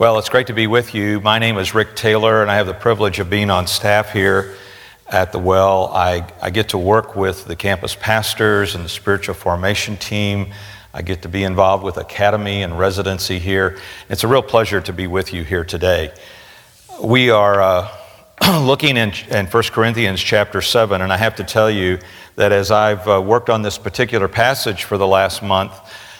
Well, it's great to be with you. My name is Rick Taylor, and I have the privilege of being on staff here at the Well. I get to work with the campus pastors and the spiritual formation team. I get to be involved with academy and residency here. It's a real pleasure to be with you here today. We are looking in 1 Corinthians chapter 7, and I have to tell you that as I've worked on this particular passage for the last month,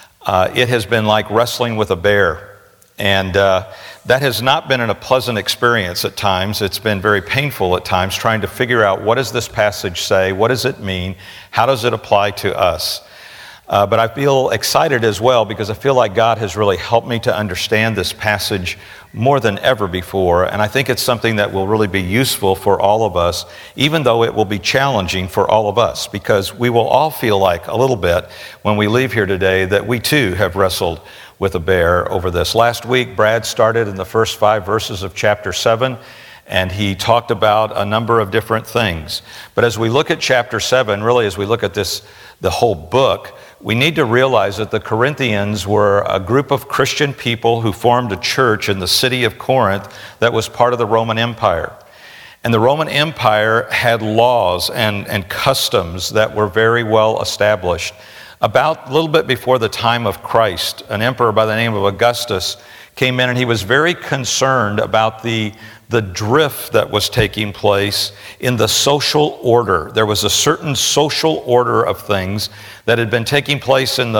it has been like wrestling with a bear. And that has not been a pleasant experience at times. It's been very painful at times trying to figure out, what does this passage say? What does it mean? How does it apply to us? But I feel excited as well because I feel like God has really helped me to understand this passage more than ever before. And I think it's something that will really be useful for all of us, even though it will be challenging for all of us, because we will all feel like a little bit when we leave here today that we too have wrestled with a bear over this. Last week, Brad started in the first 5 verses of chapter 7, and he talked about a number of different things. But as we look at chapter 7, really as we look at this, the whole book, we need to realize that the Corinthians were a group of Christian people who formed a church in the city of Corinth that was part of the Roman Empire. And the Roman Empire had laws and customs that were very well established. About a little bit before the time of Christ, an emperor by the name of Augustus came in, and he was very concerned about the drift that was taking place in the social order. There was a certain social order of things that had been taking place in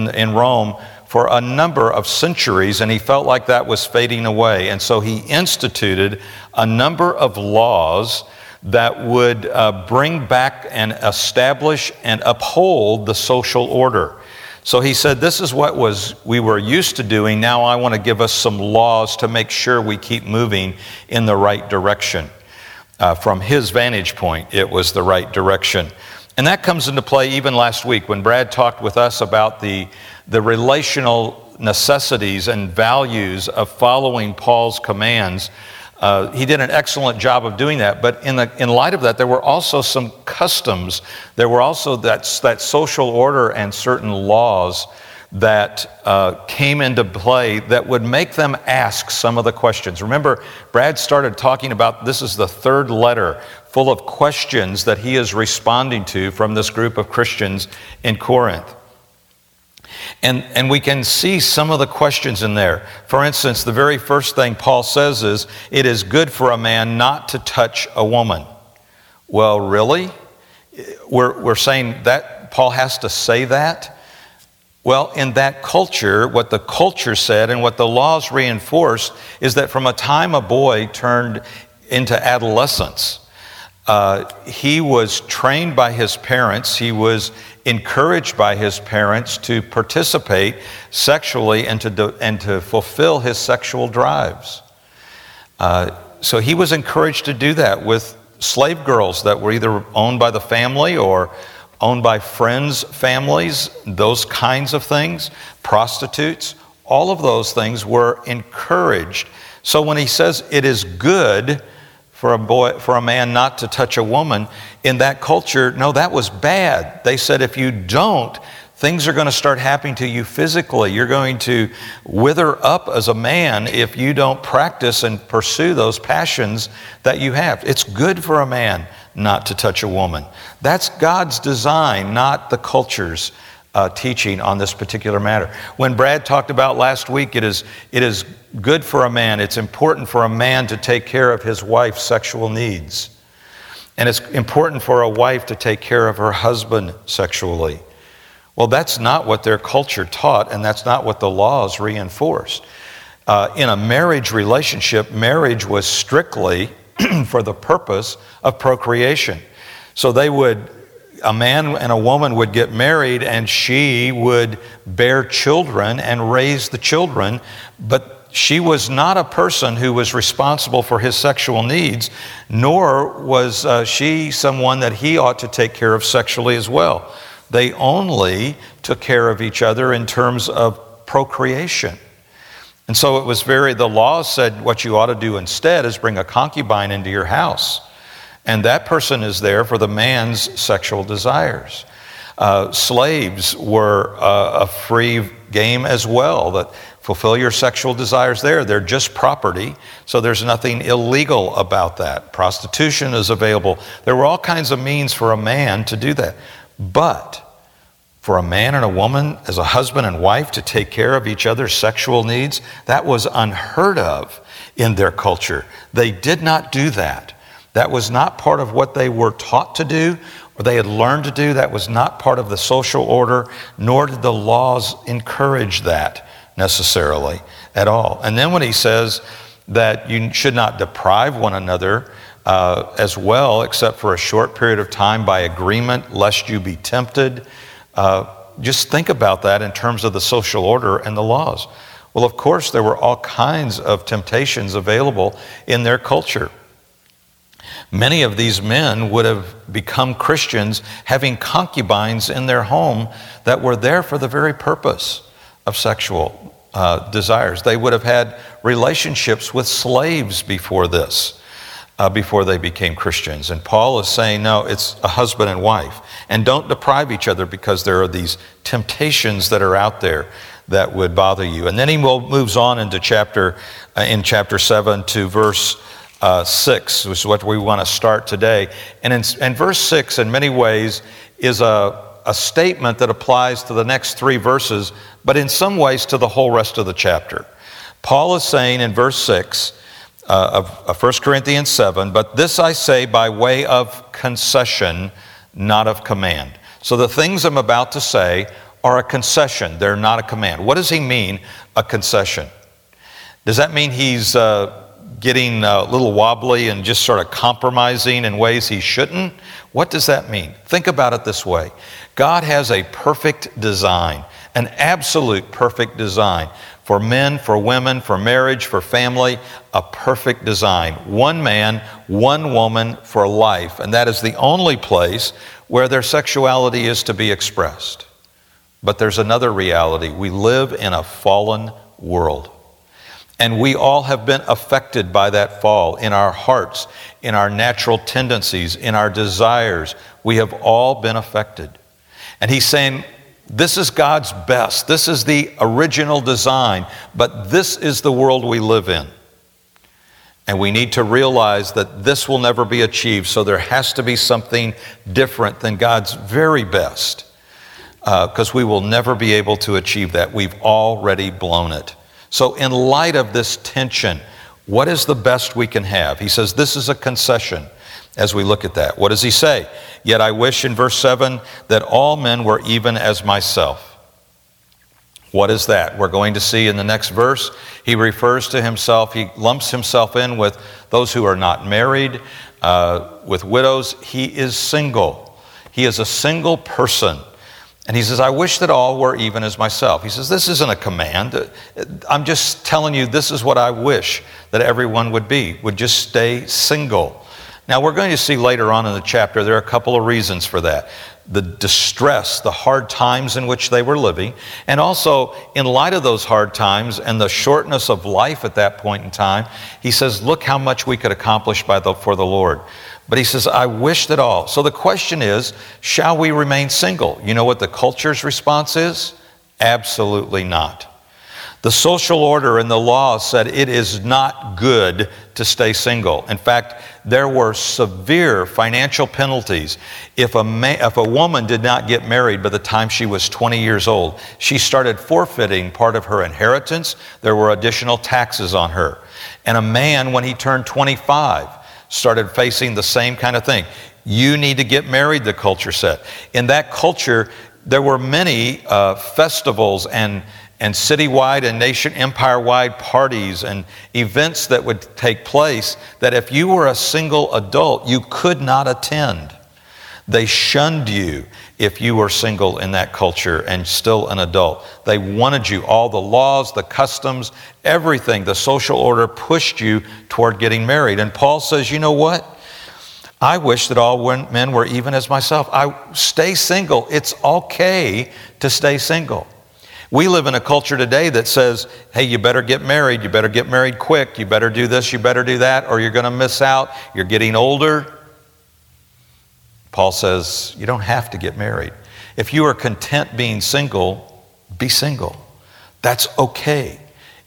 Rome for a number of centuries, and he felt like that was fading away. And so he instituted a number of laws that would bring back and establish and uphold the social order. So he said, this is what we were used to doing. Now I want to give us some laws to make sure we keep moving in the right direction. From his vantage point, it was the right direction. And that comes into play even last week when Brad talked with us about the relational necessities and values of following Paul's commands. He did an excellent job of doing that, but in light of that, there were also some customs. There were also that social order and certain laws that came into play that would make them ask some of the questions. Remember, Brad started talking about this is the third letter full of questions that he is responding to from this group of Christians in Corinth. And we can see some of the questions in there. For instance, the very first thing Paul says is, it is good for a man not to touch a woman. Well, really? We're saying that Paul has to say that? Well, in that culture, what the culture said and what the laws reinforced is that from a time a boy turned into adolescence, he was trained by his parents. He was encouraged by his parents to participate sexually and to fulfill his sexual drives. So he was encouraged to do that with slave girls that were either owned by the family or owned by friends' families, those kinds of things, prostitutes, all of those things were encouraged. So when he says it is good for a man not to touch a woman, in that culture, no, that was bad. They said if you don't, things are going to start happening to you physically. You're going to wither up as a man if you don't practice and pursue those passions that you have. It's good for a man not to touch a woman. That's God's design, not the culture's teaching on this particular matter. When Brad talked about last week, it is good for a man, it's important for a man to take care of his wife's sexual needs. And it's important for a wife to take care of her husband sexually. Well, that's not what their culture taught, and that's not what the laws reinforced. In a marriage relationship, marriage was strictly for the purpose of procreation. So a man and a woman would get married, and she would bear children and raise the children, but she was not a person who was responsible for his sexual needs, nor was she someone that he ought to take care of sexually as well. They only took care of each other in terms of procreation. And so it was the law said what you ought to do instead is bring a concubine into your house. And that person is there for the man's sexual desires. Slaves were a free game as well, that fulfill your sexual desires there. They're just property, so there's nothing illegal about that. Prostitution is available. There were all kinds of means for a man to do that. But for a man and a woman, as a husband and wife, to take care of each other's sexual needs, that was unheard of in their culture. They did not do that. That was not part of what they were taught to do or they had learned to do. That was not part of the social order, nor did the laws encourage that necessarily at all. And then when he says that you should not deprive one another as well, except for a short period of time by agreement, lest you be tempted, just think about that in terms of the social order and the laws. Well, of course, there were all kinds of temptations available in their culture. Many of these men would have become Christians having concubines in their home that were there for the very purpose of sexual desires. They would have had relationships with slaves before this, before they became Christians. And Paul is saying, no, it's a husband and wife. And don't deprive each other because there are these temptations that are out there that would bother you. And then he moves on into chapter 7 to verse 6, which is what we want to start today. And in verse 6, in many ways, is a statement that applies to the next 3 verses, but in some ways to the whole rest of the chapter. Paul is saying in verse 6 of 1 Corinthians 7, but this I say by way of concession, not of command. So the things I'm about to say are a concession. They're not a command. What does he mean, a concession? Does that mean he's getting a little wobbly and just sort of compromising in ways he shouldn't? What does that mean? Think about it this way. God has a perfect design, an absolute perfect design for men, for women, for marriage, for family, a perfect design. One man, one woman for life, and that is the only place where their sexuality is to be expressed. But there's another reality. We live in a fallen world. And we all have been affected by that fall in our hearts, in our natural tendencies, in our desires. We have all been affected. And he's saying, this is God's best. This is the original design, but this is the world we live in. And we need to realize that this will never be achieved, so there has to be something different than God's very best, because we will never be able to achieve that. We've already blown it. So in light of this tension, what is the best we can have? He says this is a concession as we look at that. What does he say? Yet I wish in verse 7 that all men were even as myself. What is that? We're going to see in the next verse. He refers to himself, he lumps himself in with those who are not married, with widows. He is single. He is a single person. And he says, I wish that all were even as myself. He says, this isn't a command. I'm just telling you this is what I wish that everyone would just stay single. Now we're going to see later on in the chapter there are a couple of reasons for that. The distress, the hard times in which they were living, and also in light of those hard times and the shortness of life at that point in time, he says, look how much we could accomplish for the Lord. But he says, I wish that all. So the question is, shall we remain single? You know what the culture's response is? Absolutely not. The social order and the law said it is not good to stay single. In fact, there were severe financial penalties. If a woman did not get married by the time she was 20 years old, she started forfeiting part of her inheritance. There were additional taxes on her. And a man, when he turned 25, started facing the same kind of thing. You need to get married, the culture said. In that culture, there were many festivals and citywide and nation empire-wide parties and events that would take place that if you were a single adult, you could not attend. They shunned you if you were single in that culture and still an adult. They wanted you. All the laws, the customs, everything, the social order pushed you toward getting married. And Paul says, you know what? I wish that all men were even as myself. Stay single. It's okay to stay single. We live in a culture today that says, hey, you better get married. You better get married quick. You better do this. You better do that, or you're going to miss out. You're getting older. Paul says, you don't have to get married. If you are content being single, be single. That's okay.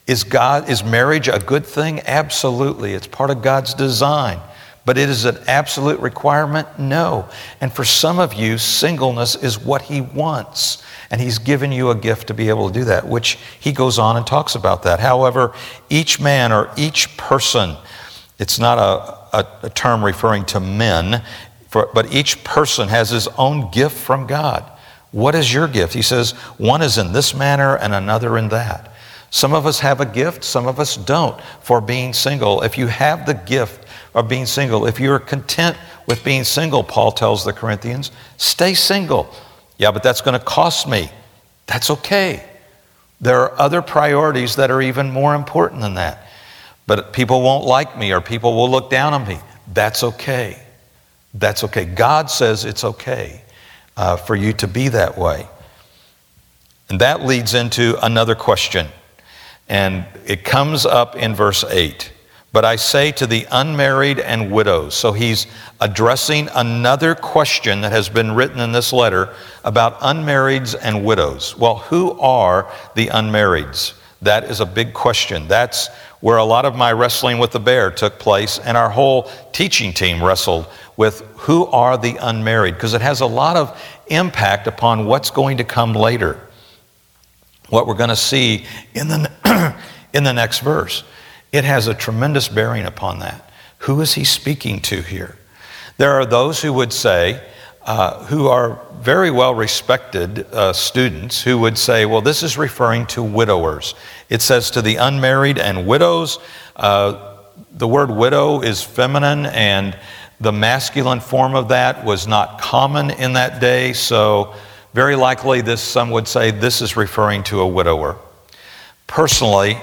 Is marriage a good thing? Absolutely. It's part of God's design. But it is an absolute requirement? No. And for some of you, singleness is what He wants. And He's given you a gift to be able to do that, which He goes on and talks about that. However, each man or each person, it's not a term referring to men, but each person has his own gift from God. What is your gift? He says, one is in this manner and another in that. Some of us have a gift, some of us don't, for being single. If you have the gift of being single, if you're content with being single, Paul tells the Corinthians, stay single. Yeah, but that's going to cost me. That's okay. There are other priorities that are even more important than that. But people won't like me or people will look down on me. That's okay. That's okay. God says it's okay for you to be that way. And that leads into another question. And it comes up in verse 8. But I say to the unmarried and widows. So he's addressing another question that has been written in this letter about unmarrieds and widows. Well, who are the unmarrieds? That is a big question. That's where a lot of my wrestling with the bear took place, and our whole teaching team wrestled with who are the unmarried, because it has a lot of impact upon what's going to come later, what we're going to see in the next verse. It has a tremendous bearing upon that. Who is he speaking to here? There are those who would say, who are very well respected students, who would say, well, this is referring to widowers. It says to the unmarried and widows. The word widow is feminine, and the masculine form of that was not common in that day. So very likely some would say this is referring to a widower. Personally,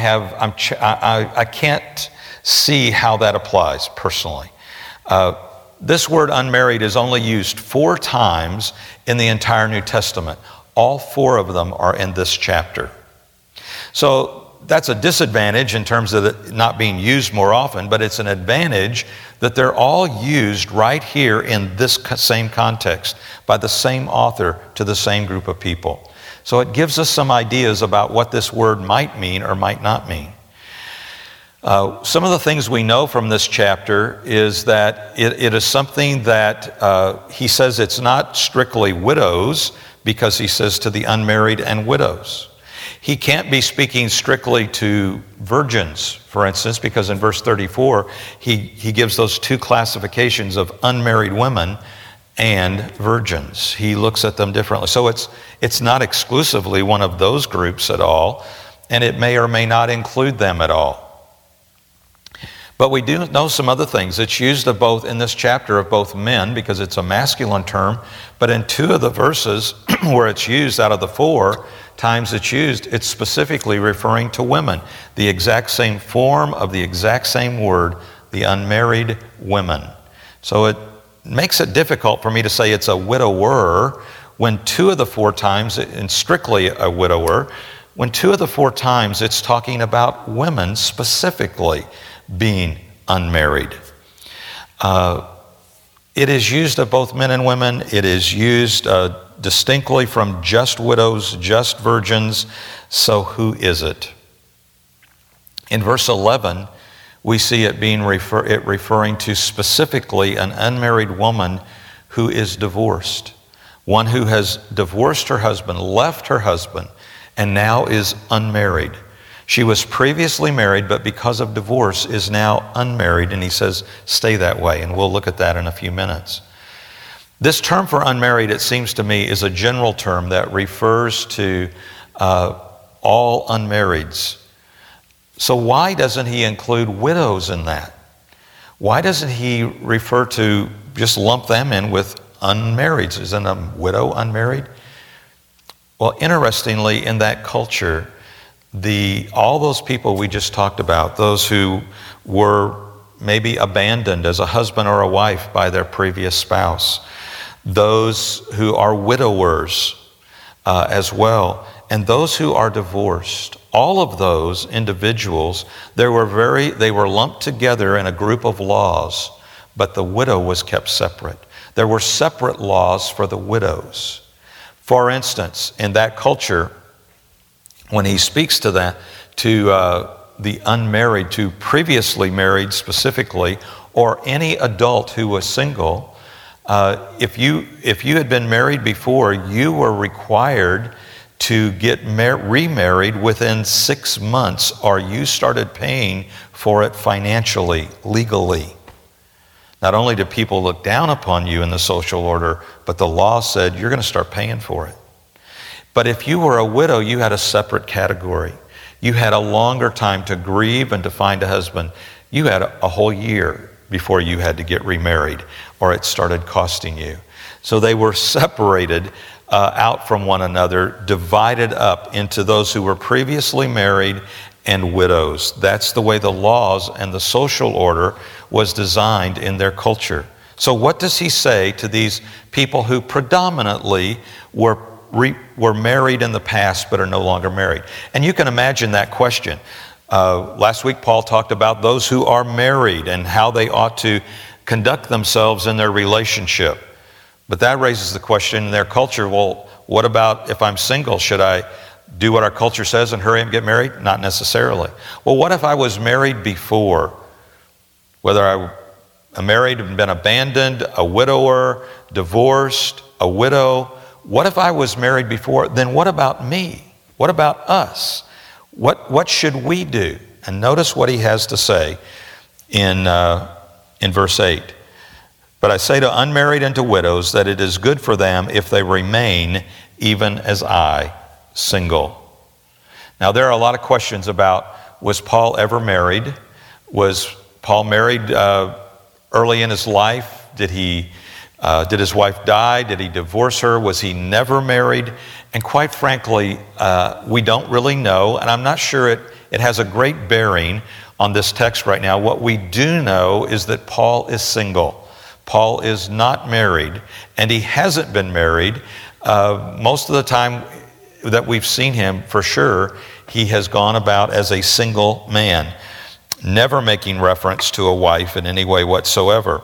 I can't see how that applies personally. This word unmarried is only used 4 times in the entire New Testament. All 4 of them are in this chapter. So that's a disadvantage in terms of it not being used more often, but it's an advantage that they're all used right here in this same context by the same author to the same group of people. So it gives us some ideas about what this word might mean or might not mean. Some of the things we know from this chapter is that it is something that he says it's not strictly widows, because he says to the unmarried and widows. He can't be speaking strictly to virgins, for instance, because in verse 34, he gives those 2 classifications of unmarried women and virgins. He looks at them differently. So it's not exclusively one of those groups at all, and it may or may not include them at all. But we do know some other things. It's used of both in this chapter of both men, because it's a masculine term, but in 2 of the verses where it's used out of the 4 times it's used, it's specifically referring to women. The exact same form of the exact same word, the unmarried women. So it makes it difficult for me to say it's a widower when 2 of the 4 times, and strictly a widower, when 2 of the 4 times it's talking about women specifically being unmarried. It is used of both men and women. It is used distinctly from just widows, just virgins. So who is it? In verse 11, we see it being referring to specifically an unmarried woman who is divorced. One who has divorced her husband, left her husband, and now is unmarried. She was previously married, but because of divorce is now unmarried, and he says, stay that way, and we'll look at that in a few minutes. This term for unmarried, it seems to me, is a general term that refers to all unmarrieds. So why doesn't he include widows in that? Why doesn't he refer to, just lump them in with unmarrieds? Isn't a widow unmarried? Well, interestingly, in that culture, all those people we just talked about, those who were maybe abandoned as a husband or a wife by their previous spouse, those who are widowers as well, and those who are divorced, all of those individuals, they were lumped together in a group of laws, but the widow was kept separate. There were separate laws for the widows. For instance, in that culture, when he speaks to to the unmarried, to previously married specifically, or any adult who was single. If you had been married before, you were required to get remarried within 6 months, or you started paying for it financially, legally. Not only do people look down upon you in the social order, but the law said you're going to start paying for it. But if you were a widow, you had a separate category. You had a longer time to grieve and to find a husband. You had a whole year before you had to get remarried, or it started costing you. So they were separated out from one another, divided up into those who were previously married and widows. That's the way the laws and the social order was designed in their culture. So what does he say to these people who predominantly were married in the past but are no longer married? And you can imagine that question. Last week Paul talked about those who are married and how they ought to conduct themselves in their relationship. But that raises the question in their culture, well, what about if I'm single? Should I do what our culture says and hurry and get married? Not necessarily. Well, what if I was married before? Whether I'm married and been abandoned, a widower, divorced, a widow. What if I was married before? Then what about me? What about us? What should we do? And notice what he has to say in verse 8. But I say to unmarried and to widows that it is good for them if they remain even as I, single. Now there are a lot of questions about, was Paul ever married? Was Paul married early in his life? Did his wife die? Did he divorce her? Was he never married? And quite frankly, we don't really know, and I'm not sure it has a great bearing on this text right now. What we do know is that Paul is single. Paul is not married, and he hasn't been married. Most of the time that we've seen him, for sure, he has gone about as a single man, never making reference to a wife in any way whatsoever.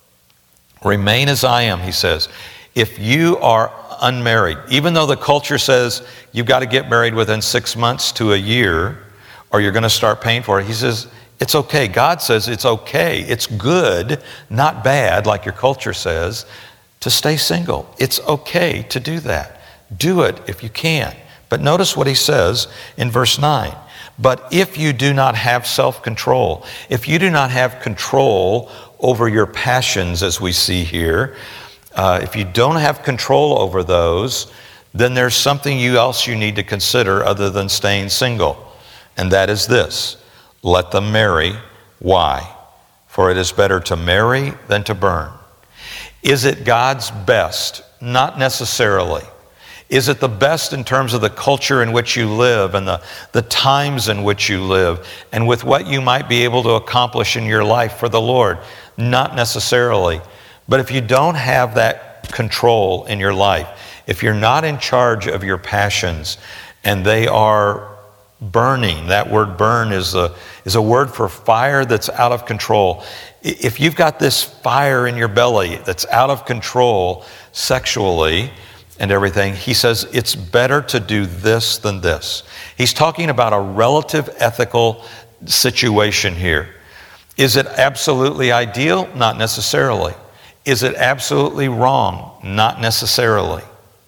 Remain as I am, he says. If you are unmarried, even though the culture says you've got to get married within 6 months to a year, or you're going to start paying for it, he says, it's okay. God says it's okay. It's good, not bad, like your culture says, to stay single. It's okay to do that. Do it if you can. But notice what he says in verse 9. But if you do not have self-control, if you do not have control over your passions, as we see here, if you don't have control over those, then there's something else you need to consider other than staying single. And that is this: let them marry. Why? For it is better to marry than to burn. Is it God's best? Not necessarily. Is it the best in terms of the culture in which you live and the times in which you live and with what you might be able to accomplish in your life for the Lord? Not necessarily. But if you don't have that control in your life, if you're not in charge of your passions and they are burning, that word burn is a word for fire that's out of control. If you've got this fire in your belly that's out of control sexually and everything, he says it's better to do this than this. He's talking about a relative ethical situation here. Is it absolutely ideal? Not necessarily. Is it absolutely wrong? Not necessarily.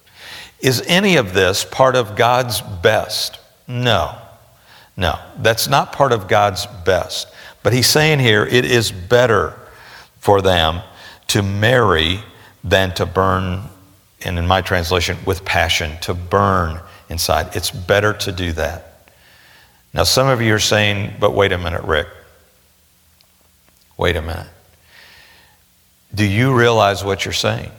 Is any of this part of God's best? No, that's not part of God's best. But he's saying here, it is better for them to marry than to burn, and in my translation, with passion, to burn inside. It's better to do that. Now, some of you are saying, but wait a minute, Rick. Wait a minute. Do you realize what you're saying?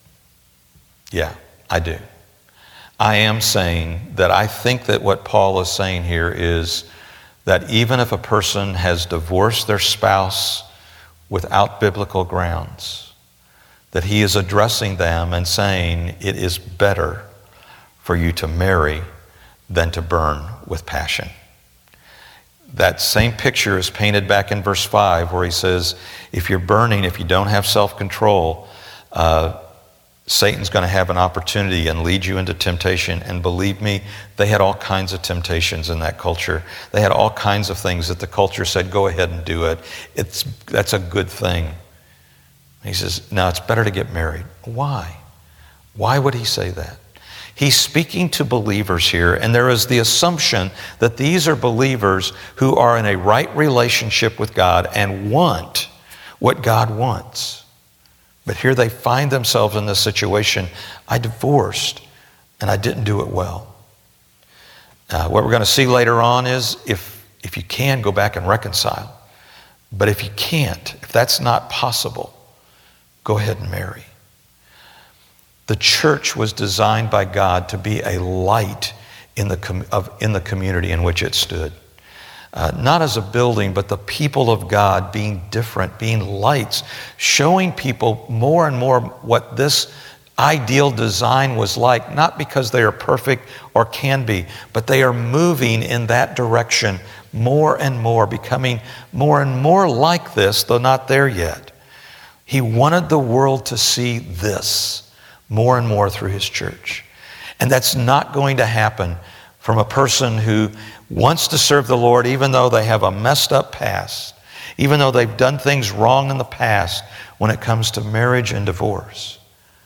Yeah, I do. I am saying that I think that what Paul is saying here is that even if a person has divorced their spouse without biblical grounds, that he is addressing them and saying it is better for you to marry than to burn with passion. That same picture is painted back in verse 5 where he says, if you're burning, if you don't have self-control, Satan's going to have an opportunity and lead you into temptation. And believe me, they had all kinds of temptations in that culture. They had all kinds of things that the culture said, go ahead and do it. That's a good thing. He says, no, it's better to get married. Why? Why would he say that? He's speaking to believers here, and there is the assumption that these are believers who are in a right relationship with God and want what God wants. But here they find themselves in this situation. I divorced, and I didn't do it well. What we're going to see later on is if you can, go back and reconcile. But if you can't, if that's not possible, go ahead and marry. The church was designed by God to be a light in the community in which it stood. Not as a building, but the people of God being different, being lights, showing people more and more what this ideal design was like, not because they are perfect or can be, but they are moving in that direction more and more, becoming more and more like this, though not there yet. He wanted the world to see this more and more through his church. And that's not going to happen from a person who wants to serve the Lord even though they have a messed up past, even though they've done things wrong in the past when it comes to marriage and divorce.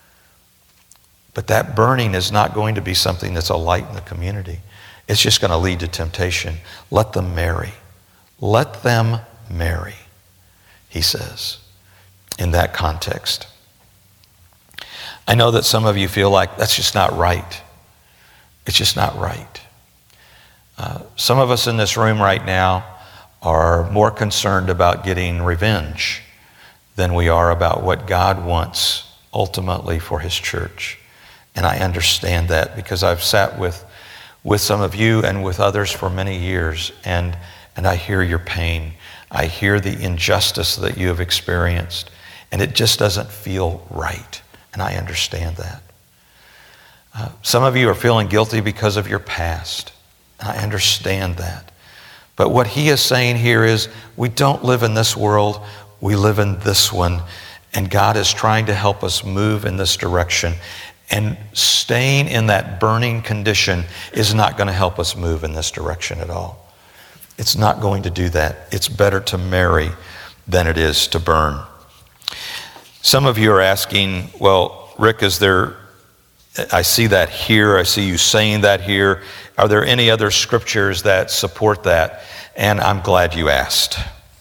But that burning is not going to be something that's a light in the community. It's just going to lead to temptation. Let them marry. Let them marry, he says, in that context. I know that some of you feel like that's just not right. It's just not right. Some of us in this room right now are more concerned about getting revenge than we are about what God wants ultimately for his church. And I understand that because I've sat with some of you and with others for many years, and I hear your pain. I hear the injustice that you have experienced, and it just doesn't feel right. And I understand that. Some of you are feeling guilty because of your past. I understand that. But what he is saying here is we don't live in this world, we live in this one. And God is trying to help us move in this direction. And staying in that burning condition is not going to help us move in this direction at all. It's not going to do that. It's better to marry than it is to burn. Some of you are asking, well, Rick, I see that here. I see you saying that here. Are there any other scriptures that support that? And I'm glad you asked.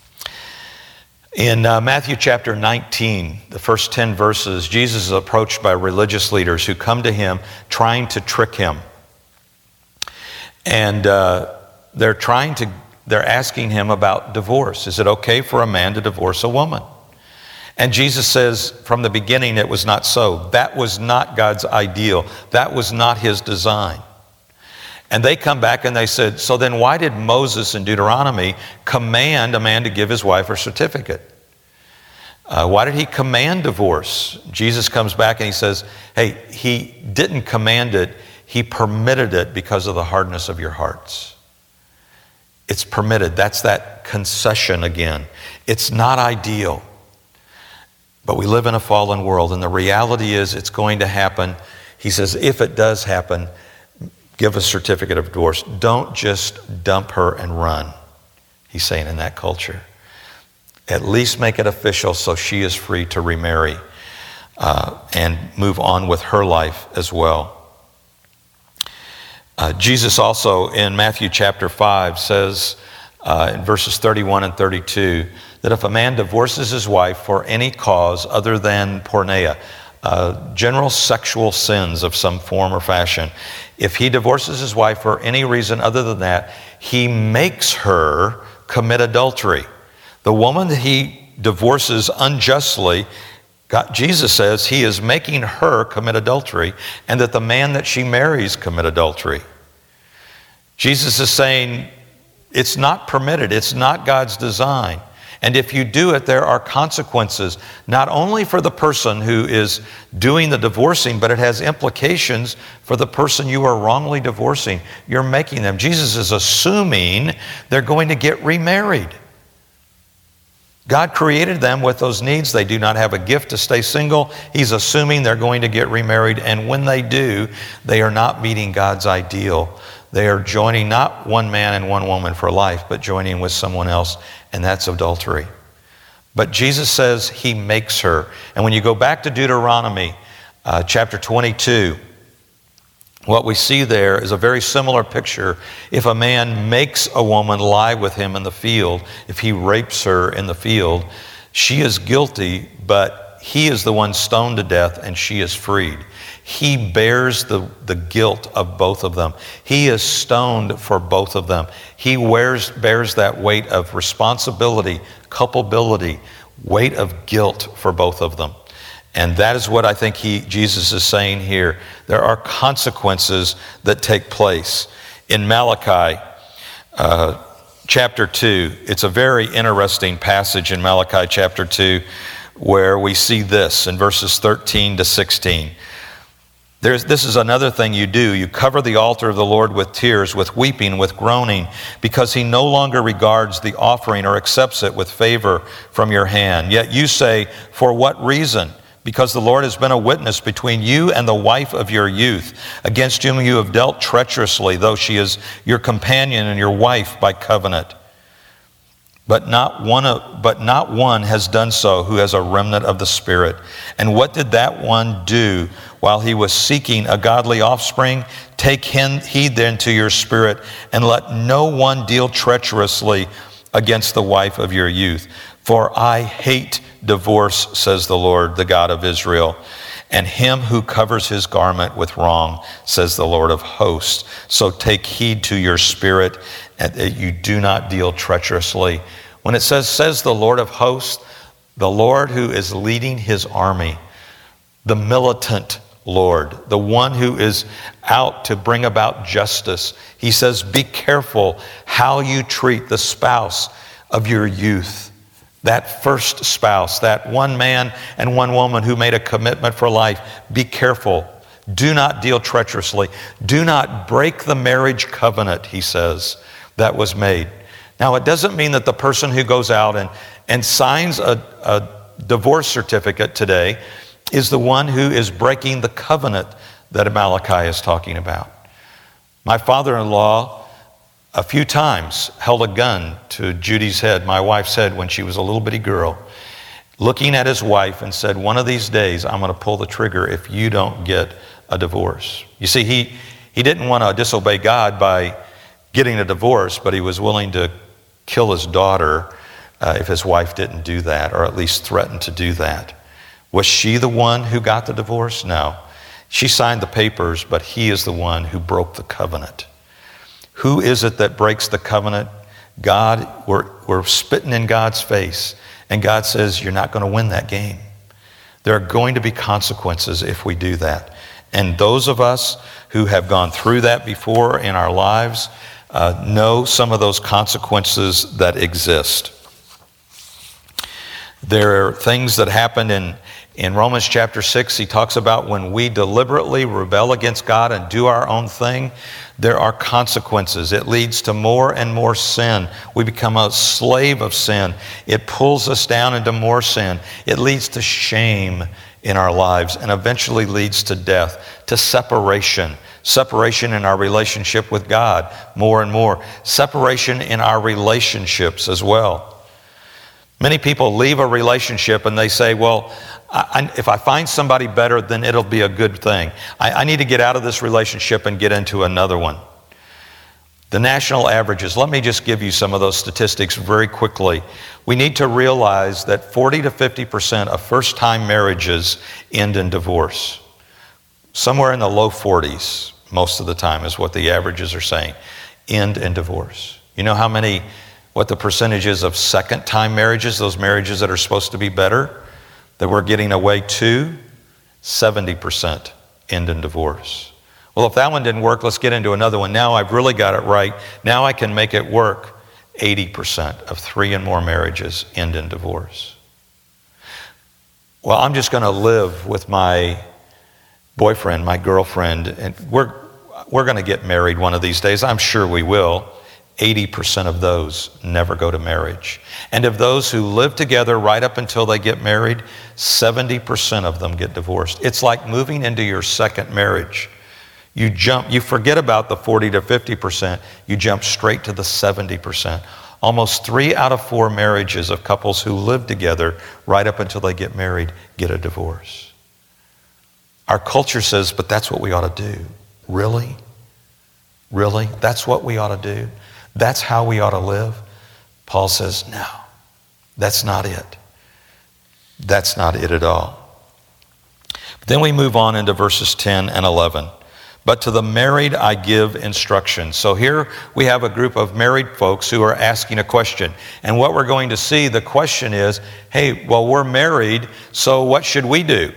In Matthew chapter 19, the first 10 verses, Jesus is approached by religious leaders who come to him trying to trick him. And they're asking him about divorce. Is it okay for a man to divorce a woman? And Jesus says from the beginning it was not so. That was not God's ideal. That was not his design. And they come back and they said, so then why did Moses in Deuteronomy command a man to give his wife a certificate? Why did he command divorce? Jesus comes back and he says, hey, he didn't command it. He permitted it because of the hardness of your hearts. It's permitted. That's that concession again. It's not ideal. But we live in a fallen world, and the reality is it's going to happen. He says, if it does happen, give a certificate of divorce. Don't just dump her and run, he's saying in that culture. At least make it official so she is free to remarry and move on with her life as well. Jesus also in Matthew chapter 5 says in verses 31 and 32 that if a man divorces his wife for any cause other than porneia, general sexual sins of some form or fashion, if he divorces his wife for any reason other than that, he makes her commit adultery. The woman that he divorces unjustly, Jesus says he is making her commit adultery, and that the man that she marries commit adultery. Jesus is saying it's not permitted. It's not God's design. And if you do it, there are consequences, not only for the person who is doing the divorcing, but it has implications for the person you are wrongly divorcing. You're making them. Jesus is assuming they're going to get remarried. God created them with those needs. They do not have a gift to stay single. He's assuming they're going to get remarried, and when they do, they are not meeting God's ideal. They are joining not one man and one woman for life, but joining with someone else, and that's adultery. But Jesus says he makes her. And when you go back to Deuteronomy chapter 22, what we see there is a very similar picture. If a man makes a woman lie with him in the field, if he rapes her in the field, she is guilty, but he is the one stoned to death and she is freed. He bears the guilt of both of them. He is stoned for both of them. He bears that weight of responsibility, culpability, weight of guilt for both of them. And that is what I think Jesus is saying here. There are consequences that take place. In Malachi chapter 2, it's a very interesting passage in Malachi chapter 2 where we see this in verses 13 to 16. This is another thing you do. You cover the altar of the Lord with tears, with weeping, with groaning, because he no longer regards the offering or accepts it with favor from your hand. Yet you say, for what reason? Because the Lord has been a witness between you and the wife of your youth, against whom you have dealt treacherously, though she is your companion and your wife by covenant. But not one has done so who has a remnant of the Spirit. And what did that one do while he was seeking a godly offspring? Take heed then to your spirit, and let no one deal treacherously against the wife of your youth. For I hate divorce, says the Lord, the God of Israel, and him who covers his garment with wrong, says the Lord of hosts. So take heed to your spirit, and that you do not deal treacherously. When it says the Lord of hosts, the Lord who is leading his army, the militant Lord, the one who is out to bring about justice. He says, be careful how you treat the spouse of your youth. That first spouse, that one man and one woman who made a commitment for life. Be careful. Do not deal treacherously. Do not break the marriage covenant, he says, that was made. Now, it doesn't mean that the person who goes out and signs a divorce certificate today is the one who is breaking the covenant that Malachi is talking about. My father-in-law a few times held a gun to Judy's head, my wife's head, when she was a little bitty girl, looking at his wife and said, one of these days I'm going to pull the trigger if you don't get a divorce. You see, he didn't want to disobey God by getting a divorce, but he was willing to kill his daughter if his wife didn't do that, or at least threaten to do that. Was she the one who got the divorce? No. She signed the papers, but he is the one who broke the covenant. Who is it that breaks the covenant? God. We're spitting in God's face, and God says, you're not going to win that game. There are going to be consequences if we do that. And those of us who have gone through that before in our lives know some of those consequences that exist. There are things that happen in Romans chapter 6. He talks about when we deliberately rebel against God and do our own thing, there are consequences. It leads to more and more sin. We become a slave of sin. It pulls us down into more sin. It leads to shame in our lives and eventually leads to death, to separation. Separation in our relationship with God more and more. Separation in our relationships as well. Many people leave a relationship and they say, well, if I find somebody better, then it'll be a good thing. I need to get out of this relationship and get into another one. The national averages, let me just give you some of those statistics very quickly. We need to realize that 40 to 50% of first-time marriages end in divorce. Somewhere in the low 40s, most of the time is what the averages are saying, end in divorce. You know what the percentage is of second-time marriages, those marriages that are supposed to be better, that we're getting away to? 70% end in divorce. Well, if that one didn't work, let's get into another one. Now I've really got it right. Now I can make it work. 80% of 3 and more marriages end in divorce. Well, I'm just going to live with my boyfriend, my girlfriend, and we're going to get married one of these days. I'm sure we will. 80% of those never go to marriage. And of those who live together right up until they get married, 70% of them get divorced. It's like moving into your second marriage. You forget about the 40 to 50%, you jump straight to the 70%. Almost 3 out of 4 marriages of couples who live together right up until they get married get a divorce. Our culture says, but that's what we ought to do. Really? Really? That's what we ought to do? That's how we ought to live? Paul says, no, that's not it. That's not it at all. Then we move on into verses 10 and 11. But to the married I give instruction. So here we have a group of married folks who are asking a question. And what we're going to see, the question is, hey, well, we're married, so what should we do?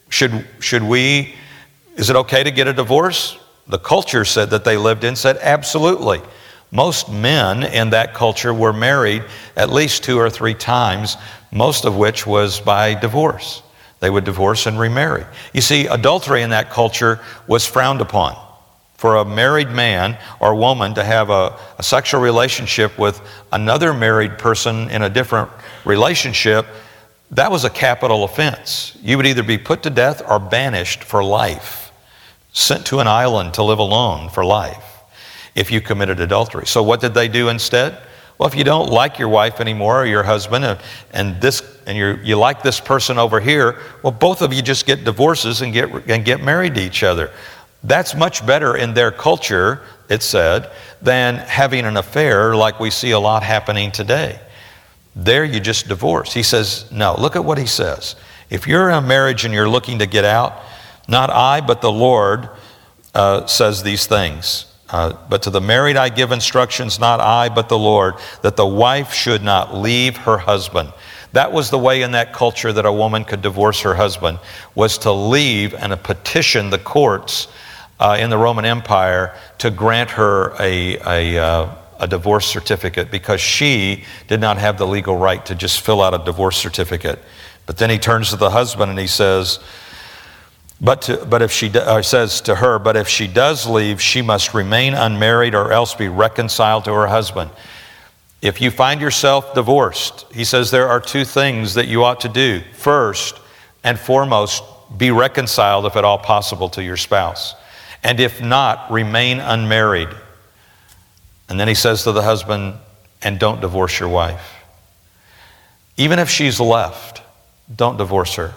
Is it okay to get a divorce? The culture said that they lived in said absolutely. Most men in that culture were married at least 2 or 3 times, most of which was by divorce. They would divorce and remarry. You see, adultery in that culture was frowned upon. For a married man or woman to have a sexual relationship with another married person in a different relationship, that was a capital offense. You would either be put to death or banished for life, sent to an island to live alone for life if you committed adultery. So what did they do instead? Well, if you don't like your wife anymore or your husband and you like this person over here, well, both of you just get divorces and get married to each other. That's much better in their culture, it said, than having an affair like we see a lot happening today. There you just divorce. He says, no, look at what he says. If you're in a marriage and you're looking to get out, not I, but the Lord says these things. But to the married I give instructions, not I, but the Lord, that the wife should not leave her husband. That was the way in that culture that a woman could divorce her husband, was to leave and petition the courts in the Roman Empire to grant her a divorce certificate, because she did not have the legal right to just fill out a divorce certificate. But then he turns to the husband and he says, But if she says to her, but if she does leave, she must remain unmarried or else be reconciled to her husband. If you find yourself divorced, he says there are 2 things that you ought to do. First and foremost, be reconciled if at all possible to your spouse. And if not, remain unmarried. And then he says to the husband, and don't divorce your wife. Even if she's left, don't divorce her.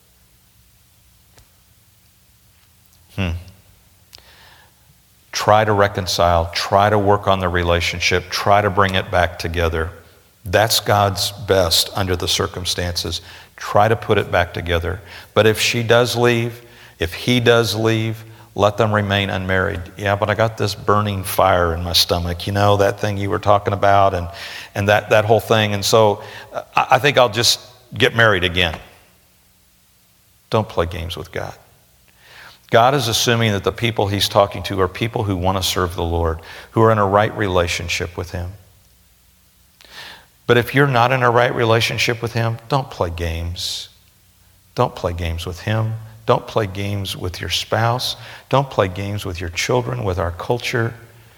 Try to reconcile, try to work on the relationship, try to bring it back together. That's God's best under the circumstances. Try to put it back together. But if she does leave, if he does leave, let them remain unmarried. Yeah, but I got this burning fire in my stomach, that thing you were talking about and that whole thing. And so I think I'll just get married again. Don't play games with God. God is assuming that the people he's talking to are people who want to serve the Lord, who are in a right relationship with him. But if you're not in a right relationship with him, don't play games. Don't play games with him. Don't play games with your spouse. Don't play games with your children, with our culture.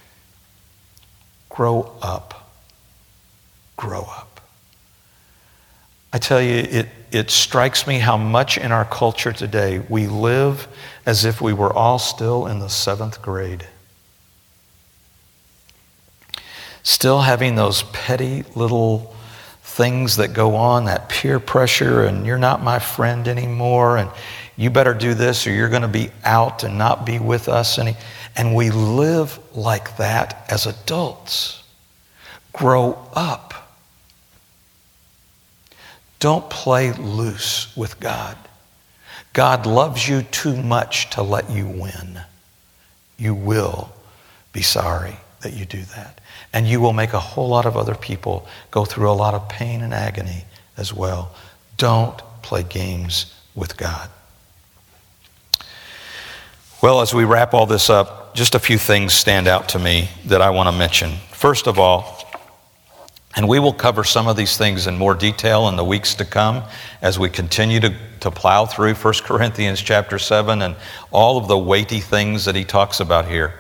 Grow up. Grow up. I tell you, it strikes me how much in our culture today we live as if we were all still in the 7th grade. Still having those petty little things that go on, that peer pressure, and you're not my friend anymore, and you better do this or you're going to be out and not be with us. And we live like that as adults. Grow up. Don't play loose with God. God loves you too much to let you win. You will be sorry that you do that. And you will make a whole lot of other people go through a lot of pain and agony as well. Don't play games with God. Well, as we wrap all this up, just a few things stand out to me that I want to mention. First of all, and we will cover some of these things in more detail in the weeks to come as we continue to plow through 1 Corinthians chapter 7 and all of the weighty things that he talks about here.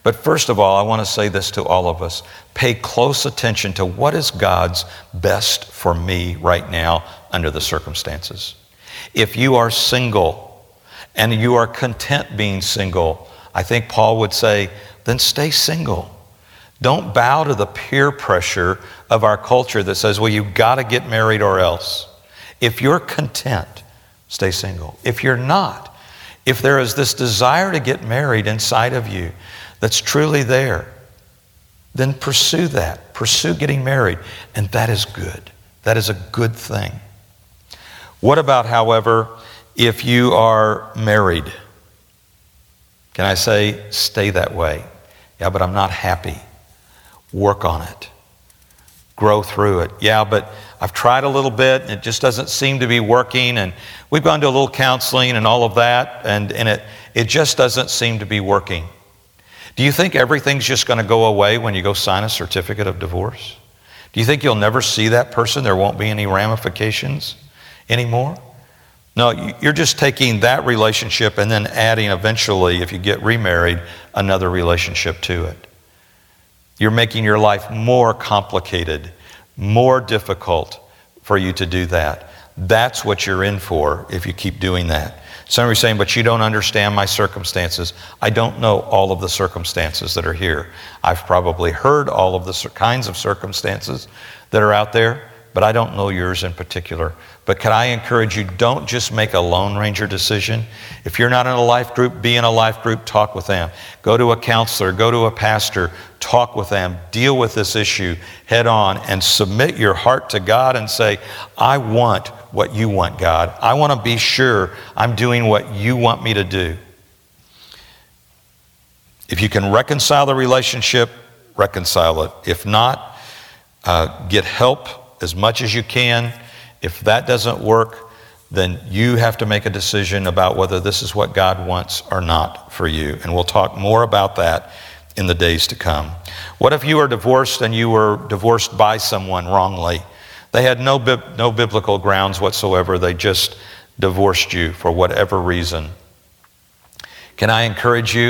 But first of all, I want to say this to all of us. Pay close attention to what is God's best for me right now under the circumstances. If you are single and you are content being single, I think Paul would say, then stay single. Don't bow to the peer pressure of our culture that says, well, you've got to get married or else. If you're content, stay single. If you're not, if there is this desire to get married inside of you that's truly there, then pursue that. Pursue getting married. And that is good. That is a good thing. What about, however, if you are married? Can I say, stay that way? Yeah, but I'm not happy. Work on it. Grow through it. Yeah, but I've tried a little bit and it just doesn't seem to be working, and we've gone to a little counseling and all of that, and it just doesn't seem to be working. Do you think everything's just going to go away when you go sign a certificate of divorce? Do you think you'll never see that person? There won't be any ramifications anymore? No, you're just taking that relationship and then adding eventually, if you get remarried, another relationship to it. You're making your life more complicated, more difficult for you to do that. That's what you're in for if you keep doing that. Some of you are saying, but you don't understand my circumstances. I don't know all of the circumstances that are here. I've probably heard all of the kinds of circumstances that are out there, but I don't know yours in particular. But can I encourage you, don't just make a Lone Ranger decision. If you're not in a life group, be in a life group, talk with them. Go to a counselor, go to a pastor, talk with them, deal with this issue head on, and submit your heart to God and say, I want what you want, God. I want to be sure I'm doing what you want me to do. If you can reconcile the relationship, reconcile it. If not, get help as much as you can. If that doesn't work, then you have to make a decision about whether this is what God wants or not for you. And we'll talk more about that in the days to come. What if you are divorced and you were divorced by someone wrongly? They had no biblical grounds whatsoever. They just divorced you for whatever reason. Can I encourage you?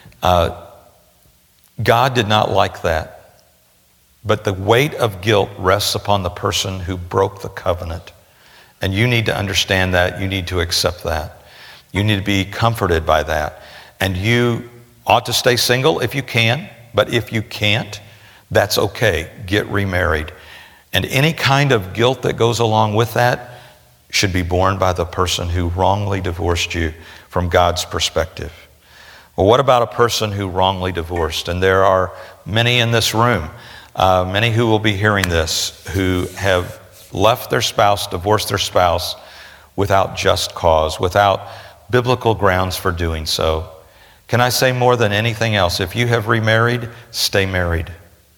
God did not like that. But the weight of guilt rests upon the person who broke the covenant. And you need to understand that. You need to accept that. You need to be comforted by that. And you ought to stay single if you can. But if you can't, that's okay. Get remarried. And any kind of guilt that goes along with that should be borne by the person who wrongly divorced you from God's perspective. Well, what about a person who wrongly divorced? And there are many in this room. Many who will be hearing this who have left their spouse, divorced their spouse without just cause, without biblical grounds for doing so. Can I say more than anything else? If you have remarried, stay married.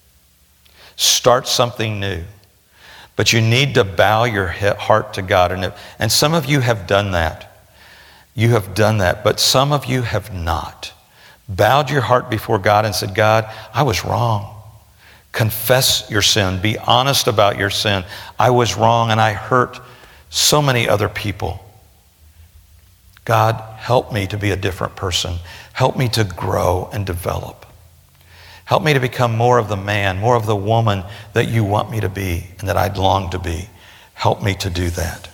Start something new. But you need to bow your heart to God. And some of you have done that. You have done that, but some of you have not. Bowed your heart before God and said, God, I was wrong. Confess your sin. Be honest about your sin. I was wrong and I hurt so many other people. God, help me to be a different person. Help me to grow and develop. Help me to become more of the man, more of the woman that you want me to be and that I'd long to be. Help me to do that.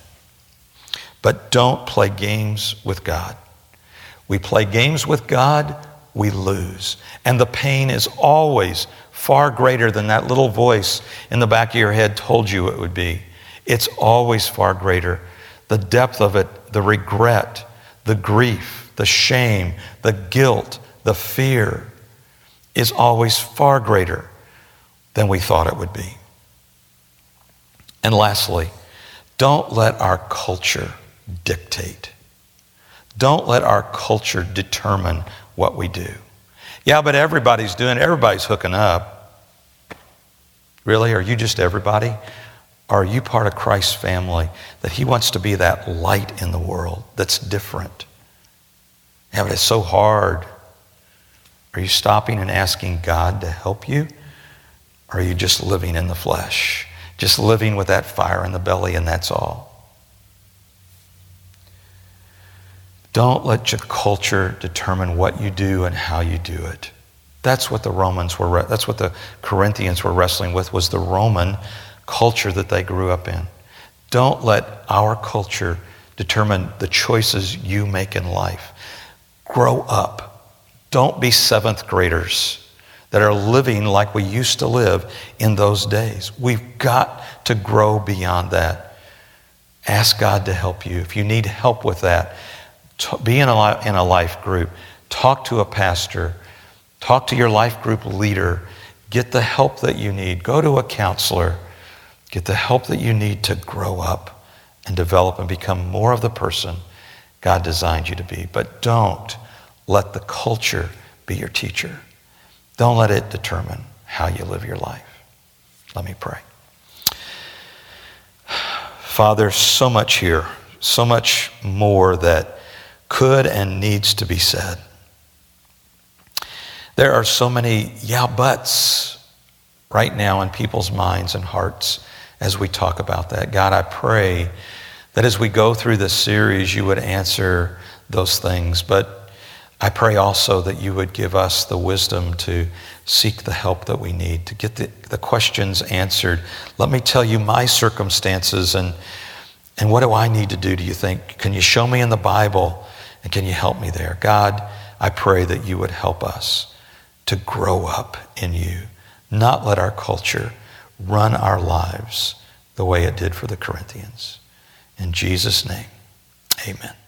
But don't play games with God. We play games with God, we lose. And the pain is always far greater than that little voice in the back of your head told you it would be. It's always far greater. The depth of it, the regret, the grief, the shame, the guilt, the fear is always far greater than we thought it would be. And lastly, don't let our culture dictate. Don't let our culture determine what we do. Yeah, but everybody's hooking up. Really? Are you just everybody? Or are you part of Christ's family that he wants to be that light in the world that's different? Yeah, but it's so hard. Are you stopping and asking God to help you? Or are you just living in the flesh? Just living with that fire in the belly and that's all? Don't let your culture determine what you do and how you do it. That's what that's what the Corinthians were wrestling with, was the Roman culture that they grew up in. Don't let our culture determine the choices you make in life. Grow up. Don't be seventh graders that are living like we used to live in those days. We've got to grow beyond that. Ask God to help you. If you need help with that, be in a life group. Talk to a pastor. Talk to your life group leader. Get the help that you need. Go to a counselor. Get the help that you need to grow up and develop and become more of the person God designed you to be. But don't let the culture be your teacher. Don't let it determine how you live your life. Let me pray. Father, so much here, so much more that could and needs to be said. There are so many buts right now in people's minds and hearts as we talk about that. God, I pray that as we go through this series, you would answer those things. But I pray also that you would give us the wisdom to seek the help that we need, to get the questions answered. Let me tell you my circumstances and what do I need to do, do you think? Can you show me in the Bible and can you help me there? God, I pray that you would help us to grow up in you, not let our culture run our lives the way it did for the Corinthians. In Jesus' name, amen.